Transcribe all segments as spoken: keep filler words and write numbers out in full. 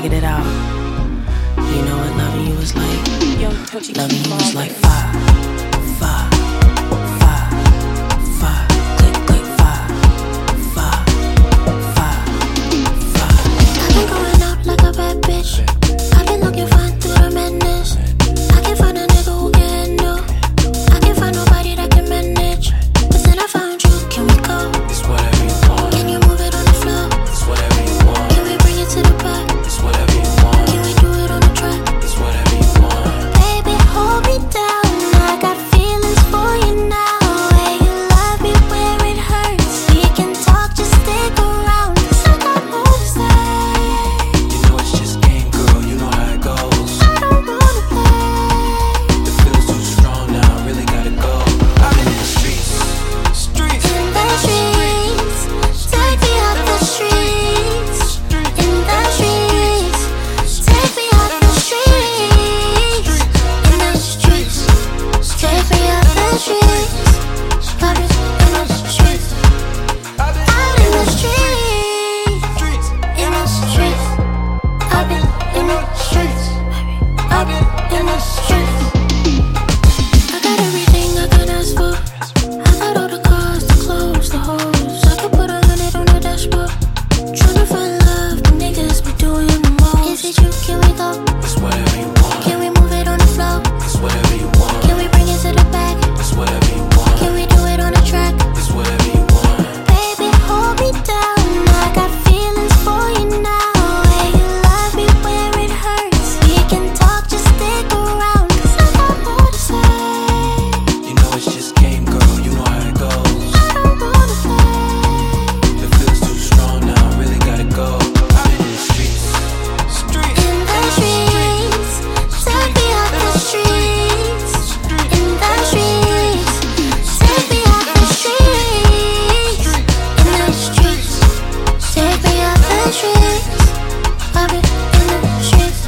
figured it out. You know what loving you was like? Loving you was like five, five, five, five, click, click, five, five, five, five. I've been going out like a bad bitch. I've been looking fine through the madness. I can't find a nigga who can handle. I can't find nobody that can manage. But then I found you, can we go? It's whatever you want. Can you move it on the floor? It's whatever you want. Can we bring it to the back? It's whatever you want. Can we do it on the track? It's whatever you want. Baby, hold me down. I got feelings for you now. Hey, you love me where it hurts. We can talk, just stick around. 'Cause I got more to say. You know it's just game, girl. You know how it goes. I don't wanna play. The feel's too strong now. I really gotta go. I've been in the streets, streets, In the streets, take me out the streets. In the streets, take me out the streets. In the streets, take me out the streets. I've been in the streets, I've been out in the streets. streets, In the streets, I've been in the streets. I've been in the streets. I got everything I could ask for. I got all the cars, the clothes, the hoes. I could put a hundred on the dashboard. Tryna find love, the niggas be doing the most. Is it you? Can we go? It's whatever you want. Can we move it on the floor? It's whatever you want. Can we bring it to the back? It's whatever you want. Can we do it on the track? It's whatever you want. Baby, hold me down. I got feelings for you now. Hey, you love me where it hurts. We can talk, just stick around. 'Cause I got more to say. You know it's just game, girl. You know how it goes. I don't wanna play. The feel's too strong now. I really gotta go. I've been in the streets, streets, In the streets, take me out the streets. In the streets, take me out the streets. In the streets, take me out the streets. I've been in the streets.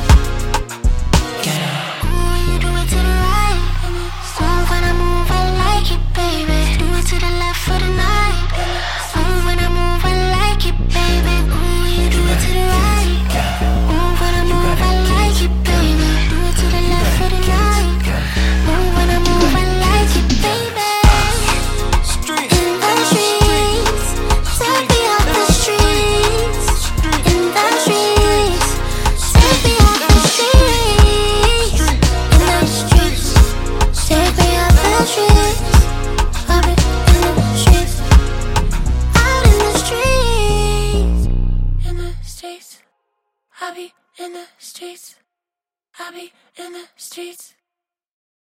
Ooh, you do it to the right. Smooth when I move, I like it, baby. Do it to the left for the night. Smooth when I move, I like it, baby. Ooh, you do it to the right. Move when I move, I like it, baby. Do it to the left for the night. Move when I move, I like it, baby. streets, In the streets, take me out the streets. In the streets, take me out the streets. In the streets, take me out the streets. I've been in the streets, out in the streets. In the streets, I be in the streets. I be in the streets.